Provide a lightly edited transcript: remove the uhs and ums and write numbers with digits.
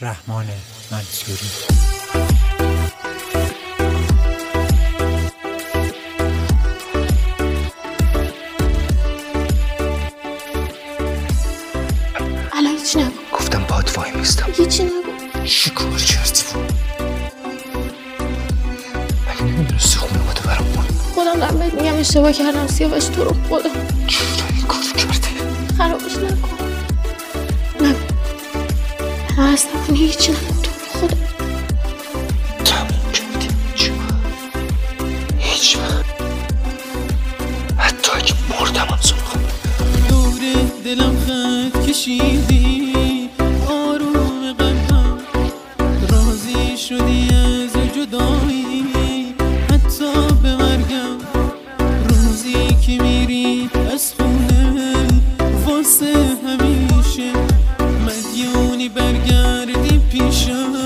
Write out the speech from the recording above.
رحمان منصوری. الان هیچ نگو. گفتم باهات وای میستم. هیچی نگو. چی کار کردی؟ مگه نمیدونستی خونه بوده برام کن؟ خودم دارم بهت میگم اشتباه کردم سیاوش، تو رو خدا چرا این کارو کردی؟ خرابش نکن. نگو. هست نکنی هیچی نگو، تو رو خدا. تموم کردی. هیچ وقت حتی اگه مردم هم سراغم دور دلم خط کشیدی، آروم قلبم راضی شدی از جدایی، حتی به مرگم روزی که میری از خونه واسه همیشه مدیونی برگردی پیشم.